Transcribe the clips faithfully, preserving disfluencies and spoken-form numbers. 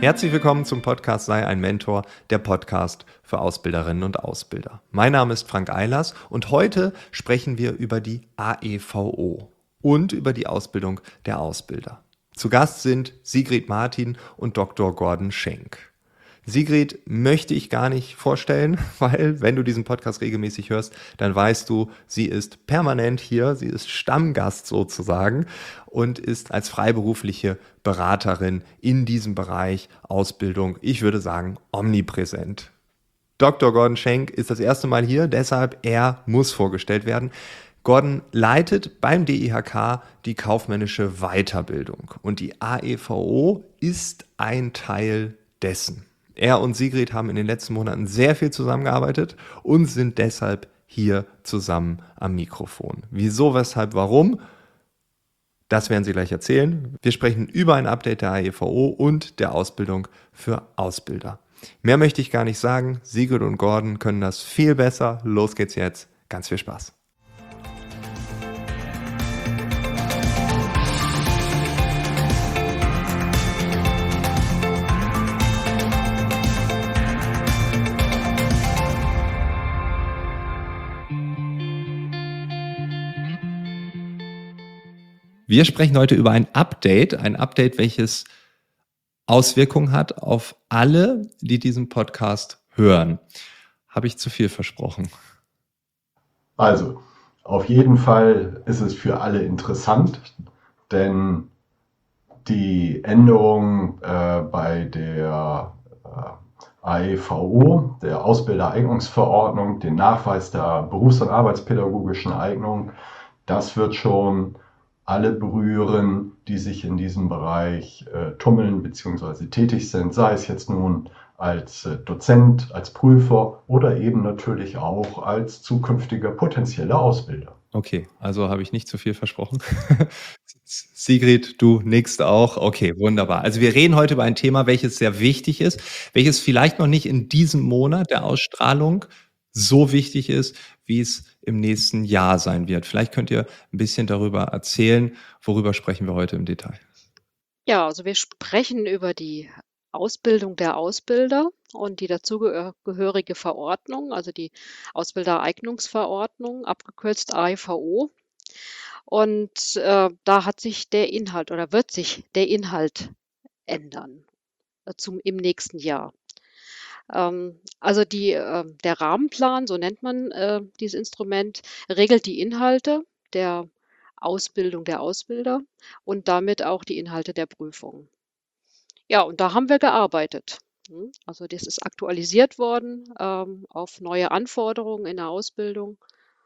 Herzlich willkommen zum Podcast Sei ein Mentor, der Podcast für Ausbilderinnen und Ausbilder. Mein Name ist Frank Eilers und heute sprechen wir über die A E V O und über die Ausbildung der Ausbilder. Zu Gast sind Sigrid Martin und Doktor Gordon Schenk. Sigrid möchte ich gar nicht vorstellen, weil wenn du diesen Podcast regelmäßig hörst, dann weißt du, sie ist permanent hier, sie ist Stammgast sozusagen und ist als freiberufliche Beraterin in diesem Bereich Ausbildung, ich würde sagen, omnipräsent. Doktor Gordon Schenk ist das erste Mal hier, deshalb er muss vorgestellt werden. Gordon leitet beim D I H K die kaufmännische Weiterbildung und die A E V O ist ein Teil dessen. Er und Sigrid haben in den letzten Monaten sehr viel zusammengearbeitet und sind deshalb hier zusammen am Mikrofon. Wieso, weshalb, warum? Das werden sie gleich erzählen. Wir sprechen über ein Update der A E V O und der Ausbildung für Ausbilder. Mehr möchte ich gar nicht sagen. Sigrid und Gordon können das viel besser. Los geht's jetzt. Ganz viel Spaß. Wir sprechen heute über ein Update, ein Update, welches Auswirkungen hat auf alle, die diesen Podcast hören. Habe ich zu viel versprochen? Also, auf jeden Fall ist es für alle interessant, denn die Änderung äh, bei der äh, A E V O, der Ausbildereignungsverordnung, den Nachweis der berufs- und arbeitspädagogischen Eignung, das wird schon alle berühren, die sich in diesem Bereich äh, tummeln bzw. tätig sind, sei es jetzt nun als äh, Dozent, als Prüfer oder eben natürlich auch als zukünftiger potenzieller Ausbilder. Okay, also habe ich nicht zu viel versprochen. Sigrid, du nickst auch. Okay, wunderbar. Also wir reden heute über ein Thema, welches sehr wichtig ist, welches vielleicht noch nicht in diesem Monat der Ausstrahlung so wichtig ist, wie es im nächsten Jahr sein wird. Vielleicht könnt ihr ein bisschen darüber erzählen, worüber sprechen wir heute im Detail. Ja, also wir sprechen über die Ausbildung der Ausbilder und die dazugehörige Verordnung, also die Ausbildereignungsverordnung, abgekürzt A E V O. Und äh, da hat sich der Inhalt oder wird sich der Inhalt ändern äh, zum, im nächsten Jahr. Ähm, also die, äh, der Rahmenplan, so nennt man äh, dieses Instrument, regelt die Inhalte der Ausbildung der Ausbilder und damit auch die Inhalte der Prüfung. Ja, und da haben wir gearbeitet. Hm, Also das ist aktualisiert worden ähm, auf neue Anforderungen in der Ausbildung.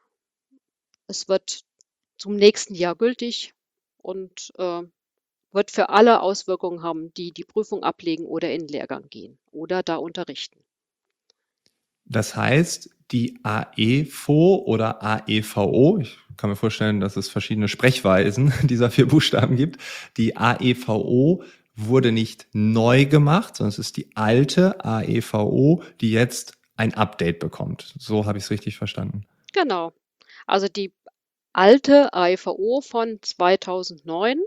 Es wird zum nächsten Jahr gültig und äh, wird für alle Auswirkungen haben, die die Prüfung ablegen oder in den Lehrgang gehen oder da unterrichten. Das heißt, die A E V O oder A E V O, ich kann mir vorstellen, dass es verschiedene Sprechweisen dieser vier Buchstaben gibt. Die A E V O wurde nicht neu gemacht, sondern es ist die alte A E V O, die jetzt ein Update bekommt. So habe ich es richtig verstanden. Genau. Also die alte A E V O von zweitausendneun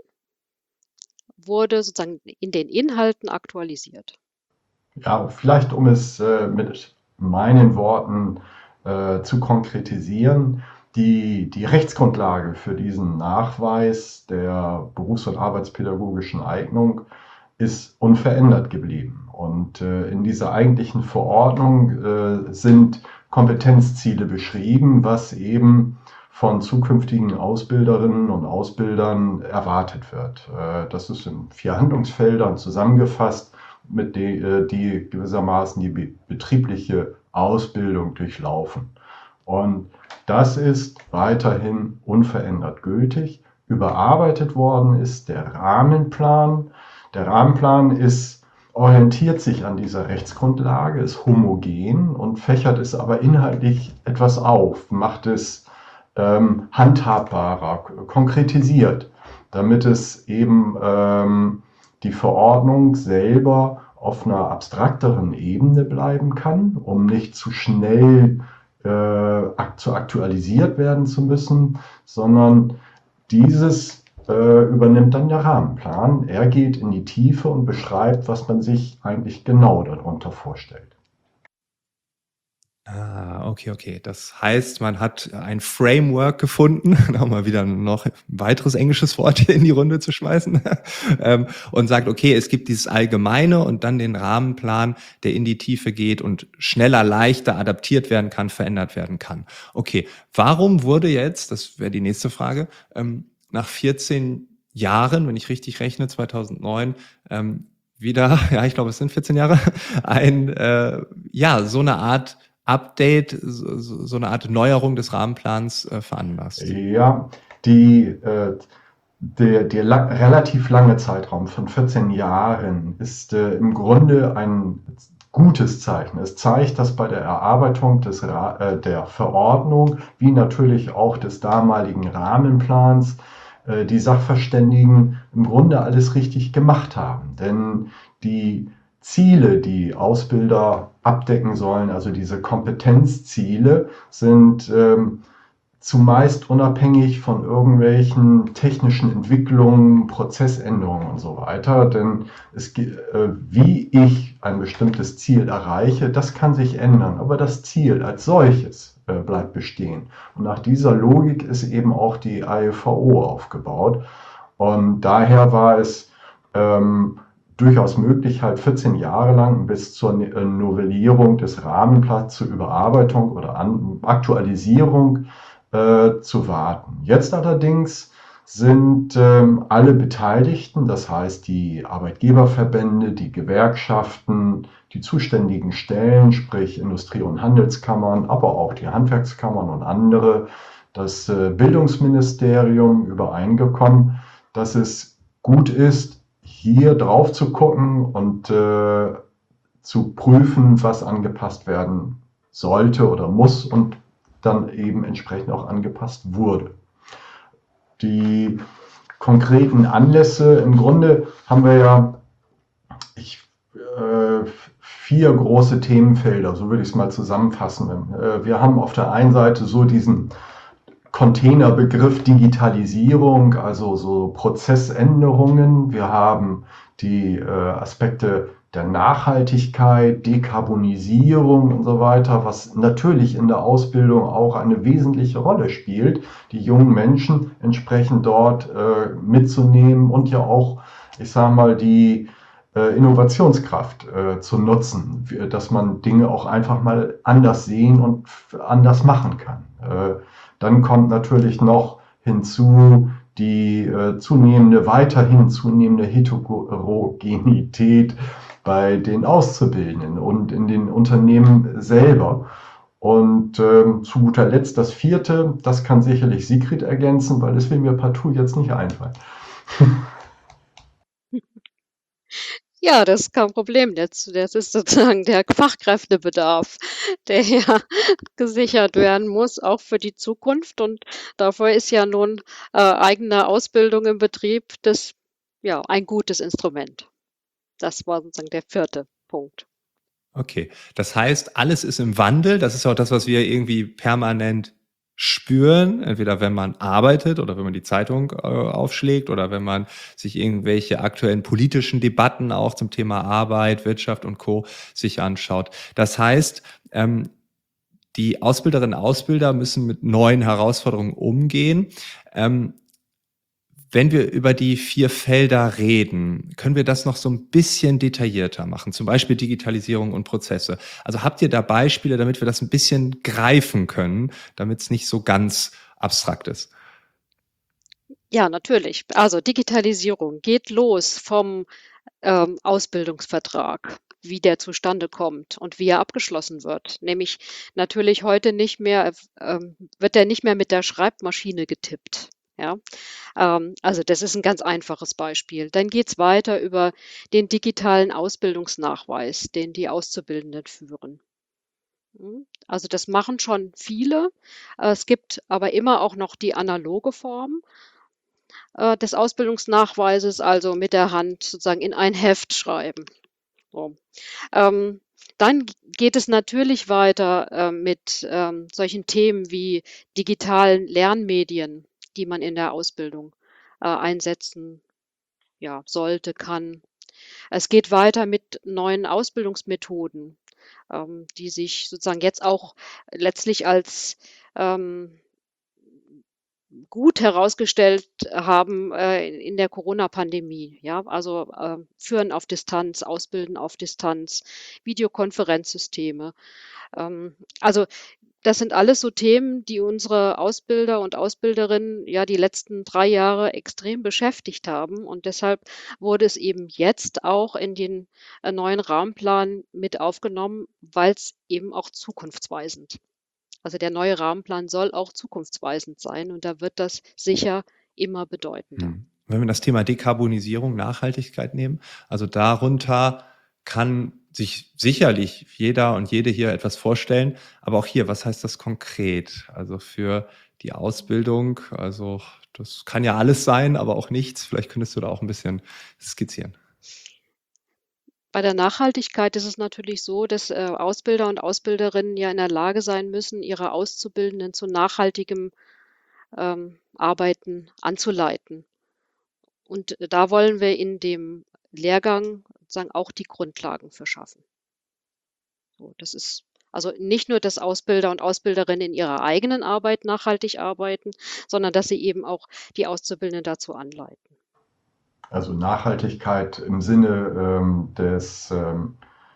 wurde sozusagen in den Inhalten aktualisiert. Ja, vielleicht um es äh, mit meinen Worten äh, zu konkretisieren, die, die Rechtsgrundlage für diesen Nachweis der berufs- und arbeitspädagogischen Eignung ist unverändert geblieben. Und äh, in dieser eigentlichen Verordnung äh, sind Kompetenzziele beschrieben, was eben von zukünftigen Ausbilderinnen und Ausbildern erwartet wird. Äh, das ist in vier Handlungsfeldern zusammengefasst, mit die, die gewissermaßen die betriebliche Ausbildung durchlaufen. Und das ist weiterhin unverändert gültig. Überarbeitet worden ist der Rahmenplan. Der Rahmenplan ist, orientiert sich an dieser Rechtsgrundlage, ist homogen und fächert es aber inhaltlich etwas auf, macht es ähm, handhabbarer, konkretisiert, damit es eben ähm, die Verordnung selber auf einer abstrakteren Ebene bleiben kann, um nicht zu schnell äh, zu aktualisiert werden zu müssen, sondern dieses äh, übernimmt dann der Rahmenplan. Er geht in die Tiefe und beschreibt, was man sich eigentlich genau darunter vorstellt. Ah, okay, okay. Das heißt, man hat ein Framework gefunden, um mal wieder noch ein weiteres englisches Wort hier in die Runde zu schmeißen, ähm, und sagt, okay, es gibt dieses Allgemeine und dann den Rahmenplan, der in die Tiefe geht und schneller, leichter adaptiert werden kann, verändert werden kann. Okay, warum wurde jetzt, das wäre die nächste Frage, ähm, nach vierzehn Jahren, wenn ich richtig rechne, zweitausendneun, ähm, wieder, ja, ich glaube, es sind vierzehn Jahre, ein, äh, ja, so eine Art Update, so, so eine Art Neuerung des Rahmenplans äh, veranlasst? Ja, die, äh, der, der la relativ lange Zeitraum von vierzehn Jahren ist äh, im Grunde ein gutes Zeichen. Es zeigt, dass bei der Erarbeitung des Ra äh, der Verordnung, wie natürlich auch des damaligen Rahmenplans, äh, die Sachverständigen im Grunde alles richtig gemacht haben. Denn die Ziele, die Ausbilder abdecken sollen, also diese Kompetenzziele, sind ähm, zumeist unabhängig von irgendwelchen technischen Entwicklungen, Prozessänderungen und so weiter. Denn es, äh, wie ich ein bestimmtes Ziel erreiche, das kann sich ändern, aber das Ziel als solches äh, bleibt bestehen. Und nach dieser Logik ist eben auch die A E V O aufgebaut. Und daher war es ähm, durchaus möglich, halt vierzehn Jahre lang bis zur Novellierung des Rahmenplans zur Überarbeitung oder An Aktualisierung äh, zu warten. Jetzt allerdings sind ähm, alle Beteiligten, das heißt die Arbeitgeberverbände, die Gewerkschaften, die zuständigen Stellen, sprich Industrie- und Handelskammern, aber auch die Handwerkskammern und andere, das äh, Bildungsministerium übereingekommen, dass es gut ist, hier drauf zu gucken und äh, zu prüfen, was angepasst werden sollte oder muss und dann eben entsprechend auch angepasst wurde. Die konkreten Anlässe, im Grunde haben wir ja ich, äh, vier große Themenfelder, so würde ich es mal zusammenfassen. Äh, wir haben auf der einen Seite so diesen Containerbegriff Digitalisierung, also so Prozessänderungen. Wir haben die äh, Aspekte der Nachhaltigkeit, Dekarbonisierung und so weiter, was natürlich in der Ausbildung auch eine wesentliche Rolle spielt, die jungen Menschen entsprechend dort äh, mitzunehmen und ja auch, ich sage mal, die äh, Innovationskraft äh, zu nutzen, dass man Dinge auch einfach mal anders sehen und anders machen kann. Äh, Dann kommt natürlich noch hinzu die äh, zunehmende, weiterhin zunehmende Heterogenität bei den Auszubildenden und in den Unternehmen selber. Und ähm, zu guter Letzt das vierte, das kann sicherlich Sigrid ergänzen, weil es will mir partout jetzt nicht einfallen. Ja, das ist kein Problem. Jetzt, das ist sozusagen der Fachkräftebedarf, der ja gesichert werden muss, auch für die Zukunft. Und dafür ist ja nun äh, eigene Ausbildung im Betrieb das, ja, ein gutes Instrument. Das war sozusagen der vierte Punkt. Okay, das heißt, alles ist im Wandel. Das ist auch das, was wir irgendwie permanent spüren, entweder wenn man arbeitet oder wenn man die Zeitung äh, aufschlägt oder wenn man sich irgendwelche aktuellen politischen Debatten auch zum Thema Arbeit, Wirtschaft und Co. sich anschaut. Das heißt, ähm, die Ausbilderinnen und Ausbilder müssen mit neuen Herausforderungen umgehen. Ähm, Wenn wir über die vier Felder reden, können wir das noch so ein bisschen detaillierter machen, zum Beispiel Digitalisierung und Prozesse. Also habt ihr da Beispiele, damit wir das ein bisschen greifen können, damit es nicht so ganz abstrakt ist? Ja, natürlich. Also Digitalisierung geht los vom ähm, Ausbildungsvertrag, wie der zustande kommt und wie er abgeschlossen wird. Nämlich natürlich heute nicht mehr, ähm, wird er nicht mehr mit der Schreibmaschine getippt. Ja, ähm, also das ist ein ganz einfaches Beispiel. Dann geht's weiter über den digitalen Ausbildungsnachweis, den die Auszubildenden führen. Hm, also das machen schon viele. Äh, Es gibt aber immer auch noch die analoge Form äh, des Ausbildungsnachweises, also mit der Hand sozusagen in ein Heft schreiben. So. Ähm, Dann geht es natürlich weiter äh, mit ähm, solchen Themen wie digitalen Lernmedien, die man in der Ausbildung äh, einsetzen, ja, sollte, kann. Es geht weiter mit neuen Ausbildungsmethoden, ähm, die sich sozusagen jetzt auch letztlich als ähm, gut herausgestellt haben äh, in der Corona-Pandemie. Ja, also äh, Führen auf Distanz, Ausbilden auf Distanz, Videokonferenzsysteme. Ähm, also das sind alles so Themen, die unsere Ausbilder und Ausbilderinnen ja die letzten drei Jahre extrem beschäftigt haben. Und deshalb wurde es eben jetzt auch in den äh, neuen Rahmenplan mit aufgenommen, weil es eben auch zukunftsweisend. Also der neue Rahmenplan soll auch zukunftsweisend sein und da wird das sicher immer bedeutender. Hm. Wenn wir das Thema Dekarbonisierung, Nachhaltigkeit nehmen, also darunter kann sich sicherlich jeder und jede hier etwas vorstellen, aber auch hier, was heißt das konkret? Also für die Ausbildung, also das kann ja alles sein, aber auch nichts. Vielleicht könntest du da auch ein bisschen skizzieren. Bei der Nachhaltigkeit ist es natürlich so, dass äh, Ausbilder und Ausbilderinnen ja in der Lage sein müssen, ihre Auszubildenden zu nachhaltigem ähm, Arbeiten anzuleiten. Und äh, da wollen wir in dem Lehrgang sozusagen auch die Grundlagen für schaffen. So, das ist also nicht nur, dass Ausbilder und Ausbilderinnen in ihrer eigenen Arbeit nachhaltig arbeiten, sondern dass sie eben auch die Auszubildenden dazu anleiten. Also Nachhaltigkeit im Sinne ähm, des ähm,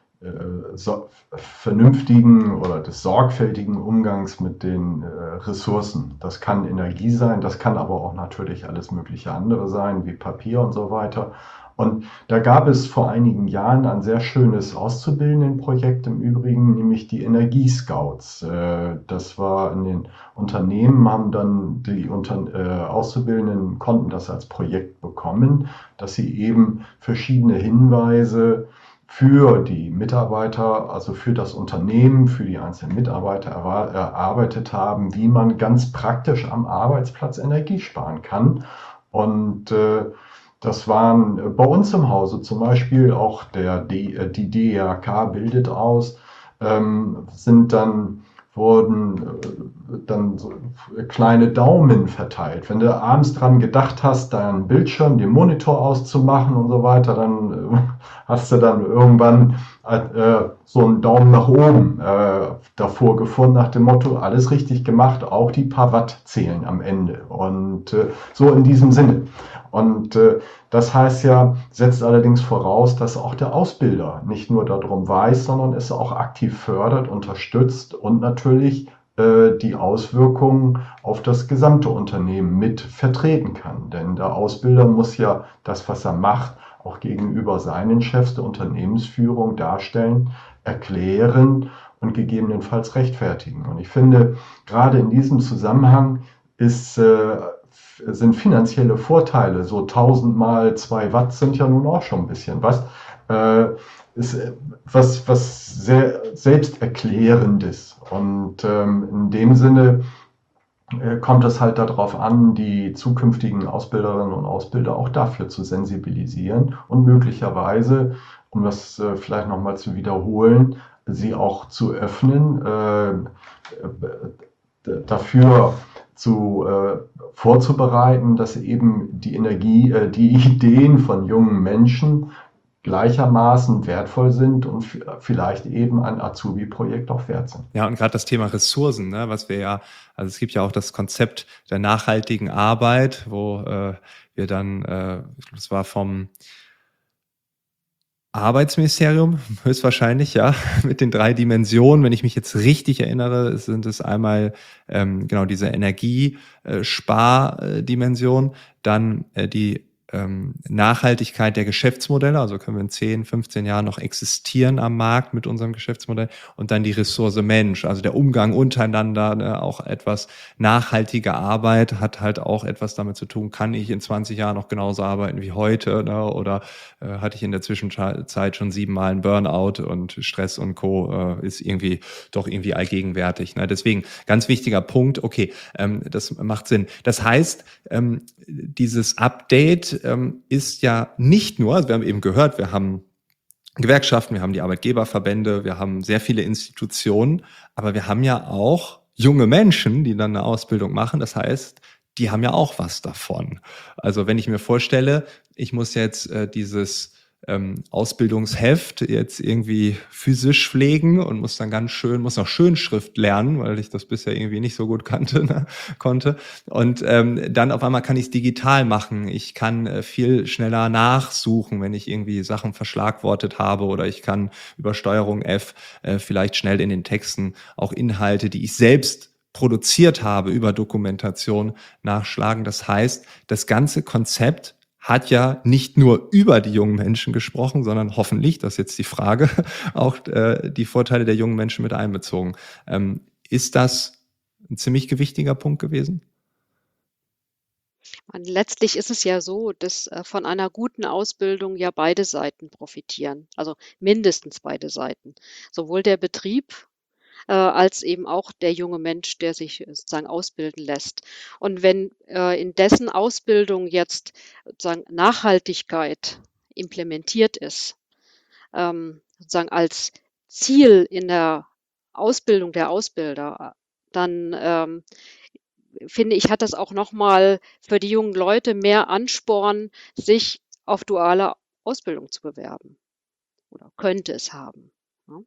äh, so, vernünftigen oder des sorgfältigen Umgangs mit den äh, Ressourcen. Das kann Energie sein, das kann aber auch natürlich alles mögliche andere sein, wie Papier und so weiter. Und da gab es vor einigen Jahren ein sehr schönes Auszubildendenprojekt im Übrigen, nämlich die Energiescouts. Äh, das war in den Unternehmen, haben dann die Unter äh, Auszubildenden konnten das als Projekt bekommen, dass sie eben verschiedene Hinweise für die Mitarbeiter, also für das Unternehmen, für die einzelnen Mitarbeiter erarbeitet haben, wie man ganz praktisch am Arbeitsplatz Energie sparen kann. Und äh, das waren bei uns im Hause zum Beispiel auch der, die, die D I H K bildet aus, ähm, sind dann wurden äh, dann so kleine Daumen verteilt. Wenn du abends dran gedacht hast, deinen Bildschirm, den Monitor auszumachen und so weiter, dann äh, hast du dann irgendwann äh, so einen Daumen nach oben äh, davor gefunden, nach dem Motto, alles richtig gemacht, auch die paar Watt zählen am Ende. Und äh, so in diesem Sinne. Und äh, das heißt ja, setzt allerdings voraus, dass auch der Ausbilder nicht nur darum weiß, sondern es auch aktiv fördert, unterstützt und natürlich äh, die Auswirkungen auf das gesamte Unternehmen mit vertreten kann. Denn der Ausbilder muss ja das, was er macht, auch gegenüber seinen Chefs der Unternehmensführung darstellen, erklären und gegebenenfalls rechtfertigen. Und ich finde, gerade in diesem Zusammenhang ist äh, sind finanzielle Vorteile, so tausend mal zwei Watt sind ja nun auch schon ein bisschen was, äh, ist was, was sehr selbsterklärendes. Und ähm, in dem Sinne äh, kommt es halt darauf an, die zukünftigen Ausbilderinnen und Ausbilder auch dafür zu sensibilisieren und möglicherweise, um das äh, vielleicht nochmal zu wiederholen, sie auch zu öffnen, äh, dafür zu äh, vorzubereiten, dass eben die Energie, äh, die Ideen von jungen Menschen gleichermaßen wertvoll sind und f- vielleicht eben ein Azubi-Projekt auch wert sind. Ja, und gerade das Thema Ressourcen, ne, was wir ja, also es gibt ja auch das Konzept der nachhaltigen Arbeit, wo äh, wir dann, äh, das war vom Arbeitsministerium, höchstwahrscheinlich, ja, mit den drei Dimensionen. Wenn ich mich jetzt richtig erinnere, sind es einmal ähm, genau diese Energiespardimension, dann äh, die ähm, Nachhaltigkeit der Geschäftsmodelle, also können wir in zehn, fünfzehn Jahren noch existieren am Markt mit unserem Geschäftsmodell, und dann die Ressource Mensch, also der Umgang untereinander, ne, auch etwas nachhaltige Arbeit hat halt auch etwas damit zu tun, kann ich in zwanzig Jahren noch genauso arbeiten wie heute, ne, oder äh, hatte ich in der Zwischenzeit schon siebenmal einen Burnout und Stress und Co. Äh, ist irgendwie doch irgendwie allgegenwärtig. Ne? Deswegen ganz wichtiger Punkt, okay, ähm, das macht Sinn. Das heißt, ähm, dieses Update ähm, ist ja nicht nur, also wir haben eben gehört, wir haben Gewerkschaften, wir haben die Arbeitgeberverbände, wir haben sehr viele Institutionen, aber wir haben ja auch junge Menschen, die dann eine Ausbildung machen. Das heißt, die haben ja auch was davon. Also wenn ich mir vorstelle, ich muss jetzt äh, dieses ähm, Ausbildungsheft jetzt irgendwie physisch pflegen und muss dann ganz schön, muss noch Schönschrift lernen, weil ich das bisher irgendwie nicht so gut kannte, ne, konnte. Und ähm, dann auf einmal kann ich es digital machen. Ich kann äh, viel schneller nachsuchen, wenn ich irgendwie Sachen verschlagwortet habe, oder ich kann über Steuerung F äh, vielleicht schnell in den Texten auch Inhalte, die ich selbst produziert habe, über Dokumentation nachschlagen. Das heißt, das ganze Konzept hat ja nicht nur über die jungen Menschen gesprochen, sondern hoffentlich, das ist jetzt die Frage, auch äh, die Vorteile der jungen Menschen mit einbezogen. Ähm, ist das ein ziemlich gewichtiger Punkt gewesen? Und letztlich ist es ja so, dass äh, von einer guten Ausbildung ja beide Seiten profitieren, also mindestens beide Seiten. Sowohl der Betrieb äh, als eben auch der junge Mensch, der sich äh, sozusagen ausbilden lässt. Und wenn äh, in dessen Ausbildung jetzt sozusagen Nachhaltigkeit implementiert ist, ähm, sozusagen als Ziel in der Ausbildung der Ausbilder, dann ähm, finde ich, hat das auch nochmal für die jungen Leute mehr Ansporn, sich auf duale Ausbildung zu bewerben oder könnte es haben. Ja.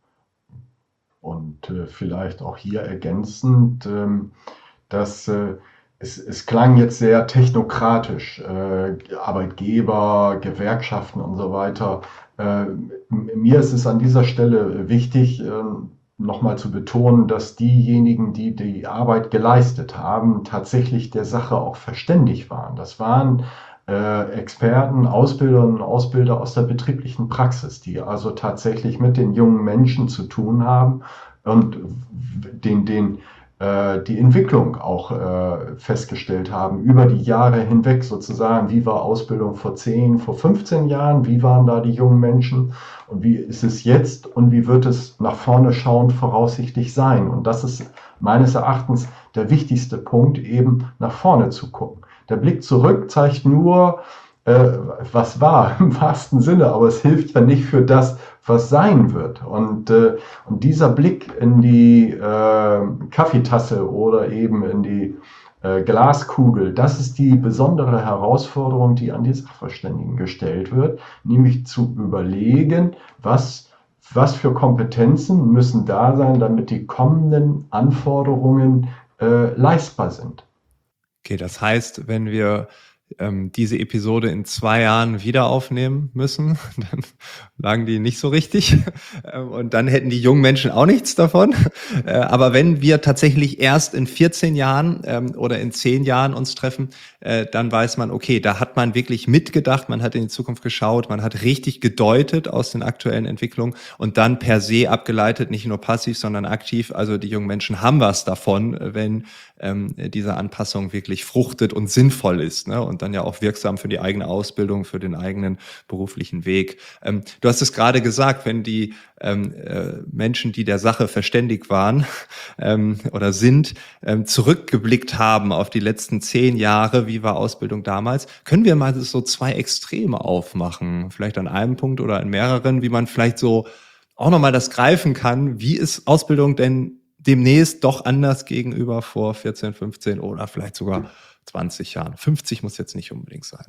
Und äh, vielleicht auch hier ergänzend, ähm, dass äh, es, es klang jetzt sehr technokratisch, äh, Arbeitgeber, Gewerkschaften und so weiter. Äh, mir ist es an dieser Stelle wichtig, äh, nochmal zu betonen, dass diejenigen, die die Arbeit geleistet haben, tatsächlich der Sache auch verständig waren. Das waren äh, Experten, Ausbilderinnen und Ausbilder aus der betrieblichen Praxis, die also tatsächlich mit den jungen Menschen zu tun haben und den, den, äh, die Entwicklung auch äh, festgestellt haben über die Jahre hinweg sozusagen. Wie war Ausbildung vor zehn, vor fünfzehn Jahren? Wie waren da die jungen Menschen? Und wie ist es jetzt? Und wie wird es nach vorne schauend voraussichtlich sein? Und das ist meines Erachtens der wichtigste Punkt, eben nach vorne zu gucken. Der Blick zurück zeigt nur, äh, was war im wahrsten Sinne, aber es hilft ja nicht für das, was sein wird. Und, äh, und dieser Blick in die äh, Kaffeetasse oder eben in die äh, Glaskugel, das ist die besondere Herausforderung, die an die Sachverständigen gestellt wird, nämlich zu überlegen, was, was für Kompetenzen müssen da sein, damit die kommenden Anforderungen äh, leistbar sind. Okay, das heißt, wenn wir ähm, diese Episode in zwei Jahren wieder aufnehmen müssen, dann lagen die nicht so richtig und dann hätten die jungen Menschen auch nichts davon. Äh, aber wenn wir tatsächlich erst in vierzehn Jahren ähm, oder in zehn Jahren uns treffen, äh, dann weiß man, okay, da hat man wirklich mitgedacht, man hat in die Zukunft geschaut, man hat richtig gedeutet aus den aktuellen Entwicklungen und dann per se abgeleitet, nicht nur passiv, sondern aktiv. Also die jungen Menschen haben was davon, wenn ähm, diese Anpassung wirklich fruchtet und sinnvoll ist, ne? Und dann ja auch wirksam für die eigene Ausbildung, für den eigenen beruflichen Weg. Ähm, du hast es gerade gesagt, wenn die ähm, äh, Menschen, die der Sache verständig waren ähm, oder sind, ähm, zurückgeblickt haben auf die letzten zehn Jahre, wie war Ausbildung damals, können wir mal so zwei Extreme aufmachen, vielleicht an einem Punkt oder an mehreren, wie man vielleicht so auch nochmal das greifen kann, wie ist Ausbildung denn demnächst doch anders gegenüber vor vierzehn, fünfzehn oder vielleicht sogar zwanzig Jahren. fünfzig muss jetzt nicht unbedingt sein.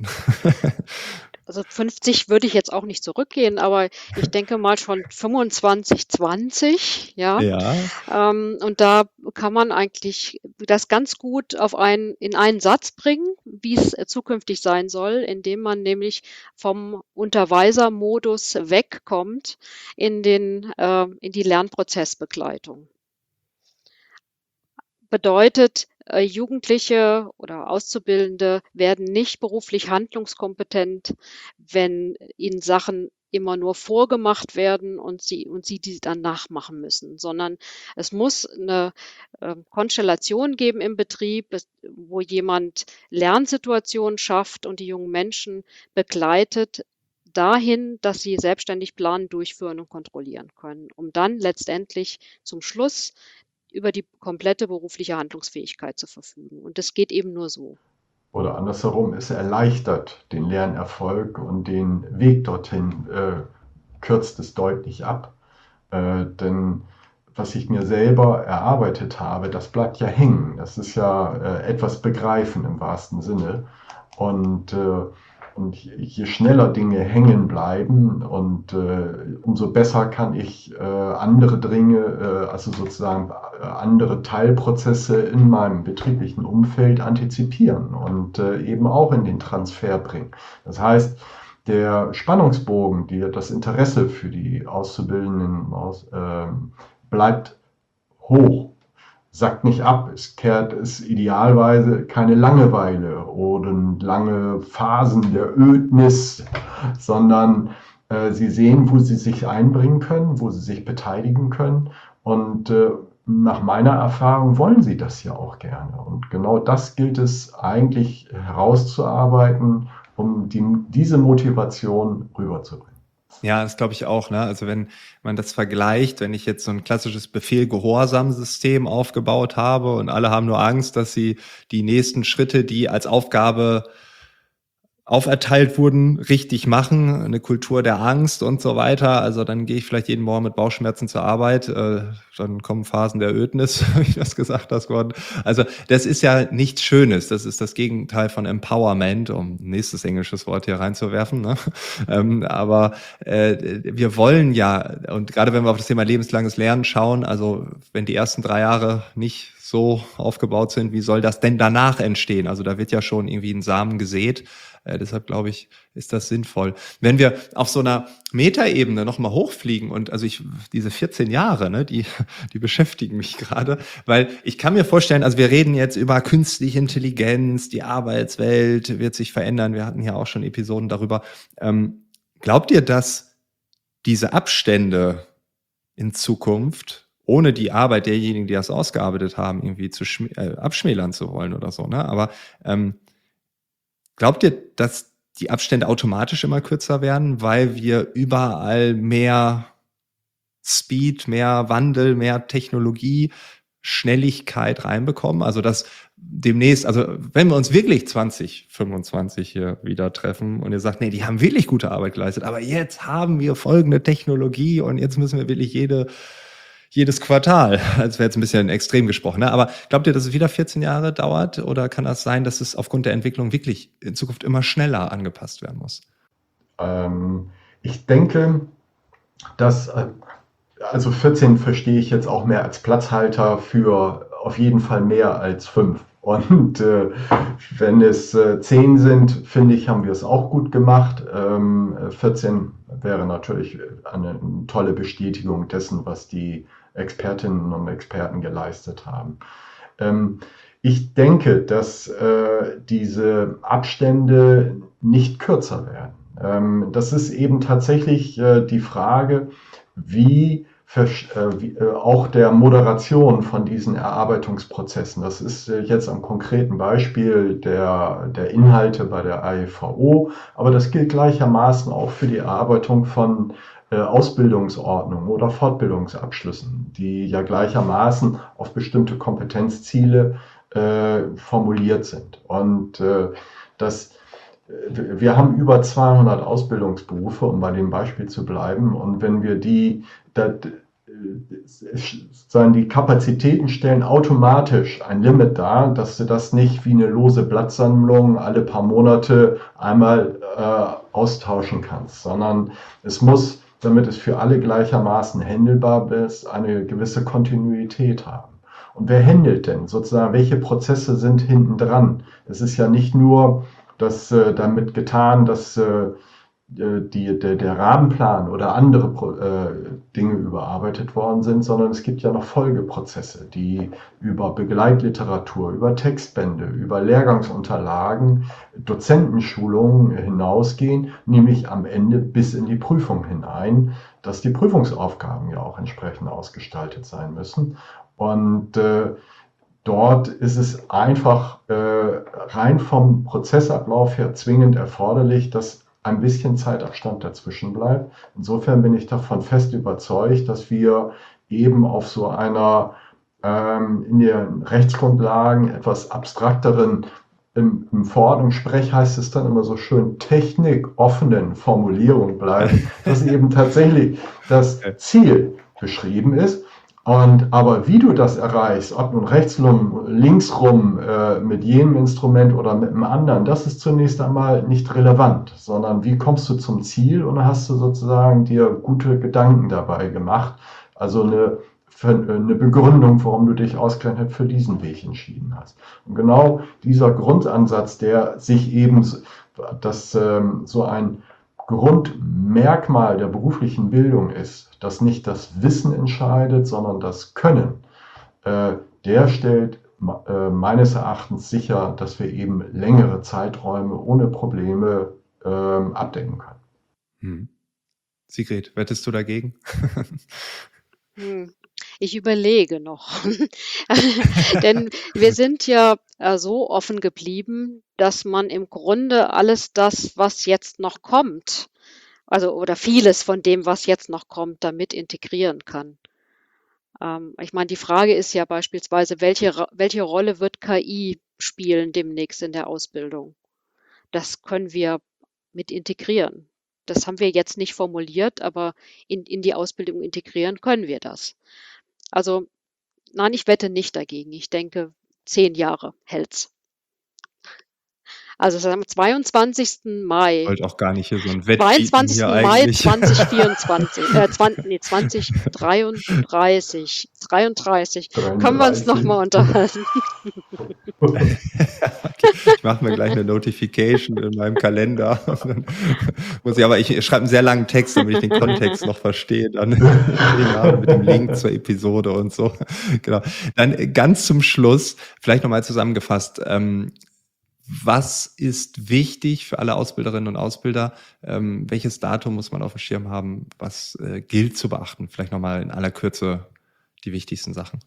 Also fünfzig würde ich jetzt auch nicht zurückgehen, aber ich denke mal schon fünfundzwanzig, zwanzig, ja. Ja. Ähm, und da kann man eigentlich das ganz gut auf einen, in einen Satz bringen, wie es zukünftig sein soll, indem man nämlich vom Unterweisermodus wegkommt in den, äh, in die Lernprozessbegleitung. Bedeutet, äh, Jugendliche oder Auszubildende werden nicht beruflich handlungskompetent, wenn ihnen Sachen immer nur vorgemacht werden und sie und sie die dann nachmachen müssen, sondern es muss eine äh, Konstellation geben im Betrieb, es, wo jemand Lernsituationen schafft und die jungen Menschen begleitet dahin, dass sie selbstständig planen, durchführen und kontrollieren können, um dann letztendlich zum Schluss über die komplette berufliche Handlungsfähigkeit zu verfügen. Und das geht eben nur so. Oder andersherum, es erleichtert den Lernerfolg und den Weg dorthin äh, kürzt es deutlich ab. Äh, denn was ich mir selber erarbeitet habe, das bleibt ja hängen. Das ist ja äh, etwas begreifen im wahrsten Sinne. Und, äh, und je schneller Dinge hängen bleiben und äh, umso besser kann ich äh, andere Dinge, äh, also sozusagen äh, andere Teilprozesse in meinem betrieblichen Umfeld antizipieren und äh, eben auch in den Transfer bringen. Das heißt, der Spannungsbogen, die, das Interesse für die Auszubildenden aus, äh, bleibt hoch, sackt nicht ab. Es kehrt es idealweise keine Langeweile oder lange Phasen der Ödnis, sondern äh, sie sehen, wo sie sich einbringen können, wo sie sich beteiligen können. Und äh, nach meiner Erfahrung wollen sie das ja auch gerne. Und genau das gilt es eigentlich herauszuarbeiten, um die, diese Motivation rüberzubringen. Ja, das glaube ich auch, ne? Also wenn man das vergleicht, wenn ich jetzt so ein klassisches Befehl-Gehorsam-System aufgebaut habe und alle haben nur Angst, dass sie die nächsten Schritte, die als Aufgabe auferteilt wurden, richtig machen, eine Kultur der Angst und so weiter. Also dann gehe ich vielleicht jeden Morgen mit Bauchschmerzen zur Arbeit, äh, dann kommen Phasen der Ödnis, wie du das gesagt hast, Gordon. Also das ist ja nichts Schönes, das ist das Gegenteil von Empowerment, um ein nächstes englisches Wort hier reinzuwerfen. Ne? Ähm, aber äh, wir wollen ja, und gerade wenn wir auf das Thema lebenslanges Lernen schauen, also wenn die ersten drei Jahre nicht so aufgebaut sind, wie soll das denn danach entstehen? Also da wird ja schon irgendwie ein Samen gesät. Äh, deshalb glaube ich, ist das sinnvoll. Wenn wir auf so einer Metaebene nochmal hochfliegen und also ich, diese vierzehn Jahre, ne, die, die beschäftigen mich gerade, weil ich kann mir vorstellen, also wir reden jetzt über künstliche Intelligenz, die Arbeitswelt wird sich verändern. Wir hatten ja auch schon Episoden darüber. Ähm, glaubt ihr, dass diese Abstände in Zukunft ohne die Arbeit derjenigen, die das ausgearbeitet haben, irgendwie zu schm- äh, abschmälern zu wollen oder so, ne? Aber ähm, glaubt ihr, dass die Abstände automatisch immer kürzer werden, weil wir überall mehr Speed, mehr Wandel, mehr Technologie, Schnelligkeit reinbekommen? Also dass demnächst, also wenn wir uns wirklich zwanzig fünfundzwanzig hier wieder treffen und ihr sagt, nee, die haben wirklich gute Arbeit geleistet, aber jetzt haben wir folgende Technologie und jetzt müssen wir wirklich jede jedes Quartal, das wäre jetzt ein bisschen extrem gesprochen, ne? Aber glaubt ihr, dass es wieder vierzehn Jahre dauert oder kann das sein, dass es aufgrund der Entwicklung wirklich in Zukunft immer schneller angepasst werden muss? Ähm, ich denke, dass, äh, also vierzehn verstehe ich jetzt auch mehr als Platzhalter für auf jeden Fall mehr als fünf. Und äh, wenn es äh, zehn sind, finde ich, haben wir es auch gut gemacht. Ähm, vierzehn wäre natürlich eine, eine tolle Bestätigung dessen, was die Expertinnen und Experten geleistet haben. Ähm, ich denke, dass äh, diese Abstände nicht kürzer werden. Ähm, das ist eben tatsächlich äh, die Frage, wie auch der Moderation von diesen Erarbeitungsprozessen. Das ist jetzt am konkreten Beispiel der, der Inhalte bei der A E V O, aber das gilt gleichermaßen auch für die Erarbeitung von äh, Ausbildungsordnungen oder Fortbildungsabschlüssen, die ja gleichermaßen auf bestimmte Kompetenzziele äh, formuliert sind. Und äh, das Wir haben über zweihundert Ausbildungsberufe, um bei dem Beispiel zu bleiben. Und wenn wir die, das, die Kapazitäten stellen automatisch ein Limit dar, dass du das nicht wie eine lose Blattsammlung alle paar Monate einmal äh, austauschen kannst, sondern es muss, damit es für alle gleichermaßen handelbar ist, eine gewisse Kontinuität haben. Und wer handelt denn sozusagen? Welche Prozesse sind hinten dran? Es ist ja nicht nur das äh, damit getan, dass äh, die, der, der Rahmenplan oder andere äh, Dinge überarbeitet worden sind, sondern es gibt ja noch Folgeprozesse, die über Begleitliteratur, über Textbände, über Lehrgangsunterlagen, Dozentenschulungen hinausgehen, nämlich am Ende bis in die Prüfung hinein, dass die Prüfungsaufgaben ja auch entsprechend ausgestaltet sein müssen. Und äh, dort ist es einfach äh, rein vom Prozessablauf her zwingend erforderlich, dass ein bisschen Zeitabstand dazwischen bleibt. Insofern bin ich davon fest überzeugt, dass wir eben auf so einer ähm, in den Rechtsgrundlagen etwas abstrakteren, im, im Verordnungssprech heißt es dann immer so schön, technikoffenen Formulierung bleiben, dass eben tatsächlich das Ziel beschrieben ist. Und, aber wie du das erreichst, ob nun rechtsrum, linksrum, äh, mit jenem Instrument oder mit einem anderen, das ist zunächst einmal nicht relevant, sondern wie kommst du zum Ziel und hast du sozusagen dir gute Gedanken dabei gemacht. Also eine, eine Begründung, warum du dich ausgerechnet für diesen Weg entschieden hast. Und genau dieser Grundansatz, der sich eben, dass ähm, so ein Grundmerkmal der beruflichen Bildung ist, dass nicht das Wissen entscheidet, sondern das Können, äh, der stellt äh, meines Erachtens sicher, dass wir eben längere Zeiträume ohne Probleme äh, abdecken können. Hm. Sigrid, wettest du dagegen? Hm. Ich überlege noch. Denn wir sind ja äh, so offen geblieben, dass man im Grunde alles das, was jetzt noch kommt, also oder vieles von dem, was jetzt noch kommt, damit integrieren kann. Ähm, ich meine, die Frage ist ja beispielsweise, welche, Ro- welche Rolle wird K I spielen demnächst in der Ausbildung? Das können wir mit integrieren. Das haben wir jetzt nicht formuliert, aber in, in die Ausbildung integrieren können wir das. Also nein, ich wette nicht dagegen. Ich denke, zehn Jahre hält's. Also es ist am zweiundzwanzigsten Ich Mai, wollte auch gar nicht hier so ein Wettbieten hier zweiundzwanzigsten Mai eigentlich. zweitausendvierundzwanzig, äh, zwanzig, nee, zweitausenddreiunddreißig, dreiunddreißig, können wir uns nochmal unterhalten. Okay. Ich mache mir gleich eine Notification in meinem Kalender. Und dann muss ich, aber ich schreibe einen sehr langen Text, damit ich den Kontext noch verstehe. Dann ja, mit dem Link zur Episode und so. Genau. Dann ganz zum Schluss, vielleicht nochmal zusammengefasst, ähm, was ist wichtig für alle Ausbilderinnen und Ausbilder? Ähm, welches Datum muss man auf dem Schirm haben? Was äh, gilt zu beachten? Vielleicht nochmal in aller Kürze die wichtigsten Sachen.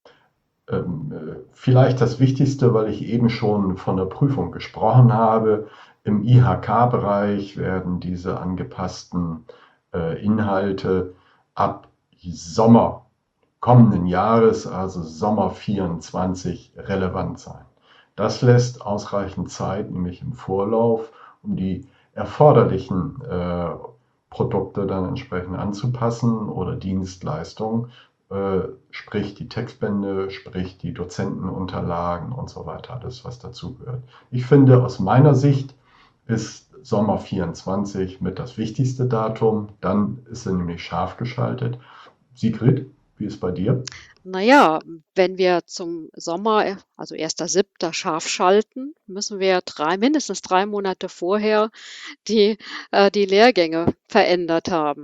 Ähm, vielleicht das Wichtigste, weil ich eben schon von der Prüfung gesprochen habe. Im I H K-Bereich werden diese angepassten äh, Inhalte ab Sommer kommenden Jahres, also Sommer vierundzwanzig, relevant sein. Das lässt ausreichend Zeit, nämlich im Vorlauf, um die erforderlichen äh, Produkte dann entsprechend anzupassen oder Dienstleistungen, äh, sprich die Textbände, sprich die Dozentenunterlagen und so weiter, alles was dazugehört. Ich finde, aus meiner Sicht ist Sommer vierundzwanzig mit das wichtigste Datum, dann ist er nämlich scharf geschaltet. Sigrid, wie ist bei dir? Naja, wenn wir zum Sommer, also erster siebter scharf schalten, müssen wir drei, mindestens drei Monate vorher die, äh, die Lehrgänge verändert haben.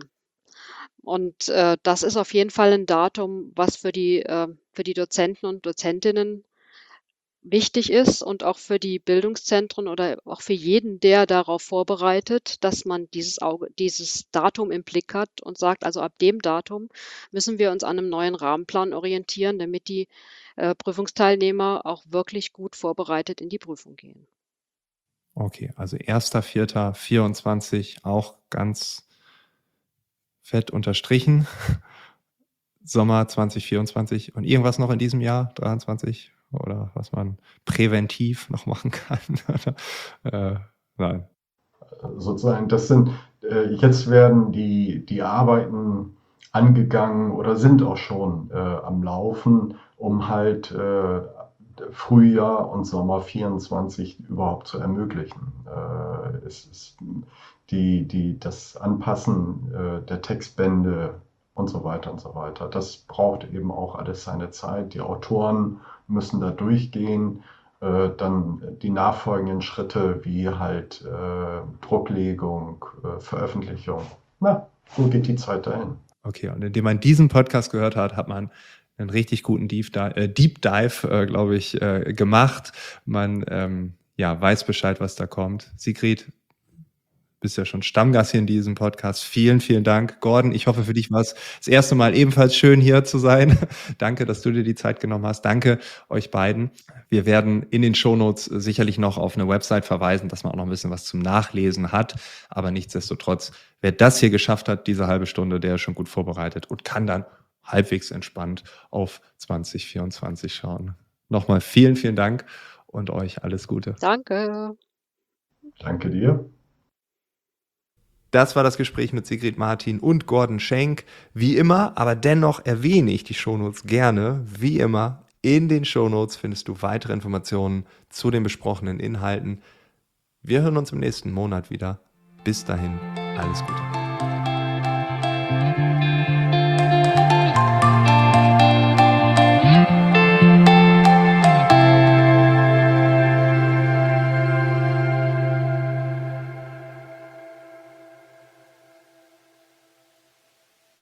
Und äh, das ist auf jeden Fall ein Datum, was für die, äh, für die Dozenten und Dozentinnen wichtig ist und auch für die Bildungszentren oder auch für jeden, der darauf vorbereitet, dass man dieses Auge, dieses Datum im Blick hat und sagt, also ab dem Datum müssen wir uns an einem neuen Rahmenplan orientieren, damit die äh, Prüfungsteilnehmer auch wirklich gut vorbereitet in die Prüfung gehen. Okay, also erster vierter vierundzwanzig auch ganz fett unterstrichen. Sommer zwanzig vierundzwanzig und irgendwas noch in diesem Jahr, dreiundzwanzig, oder was man präventiv noch machen kann. äh, nein. Sozusagen, das sind, äh, jetzt werden die, die Arbeiten angegangen oder sind auch schon äh, am Laufen, um halt äh, Frühjahr und Sommer vierundzwanzig überhaupt zu ermöglichen. Äh, es ist die, die, das Anpassen äh, der Textbände und so weiter und so weiter. Das braucht eben auch alles seine Zeit. Die Autoren müssen da durchgehen. Äh, dann die nachfolgenden Schritte wie halt äh, Drucklegung, äh, Veröffentlichung. Na, so geht die Zeit dahin. Okay, und indem man diesen Podcast gehört hat, hat man einen richtig guten Deep Dive, äh, Deep Dive äh, glaube ich, äh, gemacht. Man ähm, ja, weiß Bescheid, was da kommt. Sigrid, bist ja schon Stammgast hier in diesem Podcast. Vielen, vielen Dank. Gordon, ich hoffe, für dich war es das erste Mal ebenfalls schön, hier zu sein. Danke, dass du dir die Zeit genommen hast. Danke euch beiden. Wir werden in den Shownotes sicherlich noch auf eine Website verweisen, dass man auch noch ein bisschen was zum Nachlesen hat. Aber nichtsdestotrotz, wer das hier geschafft hat, diese halbe Stunde, der ist schon gut vorbereitet und kann dann halbwegs entspannt auf zwanzig vierundzwanzig schauen. Nochmal vielen, vielen Dank und euch alles Gute. Danke. Danke dir. Das war das Gespräch mit Sigrid Martin und Gordon Schenk. Wie immer, aber dennoch erwähne ich die Shownotes gerne. Wie immer, in den Shownotes findest du weitere Informationen zu den besprochenen Inhalten. Wir hören uns im nächsten Monat wieder. Bis dahin, alles Gute.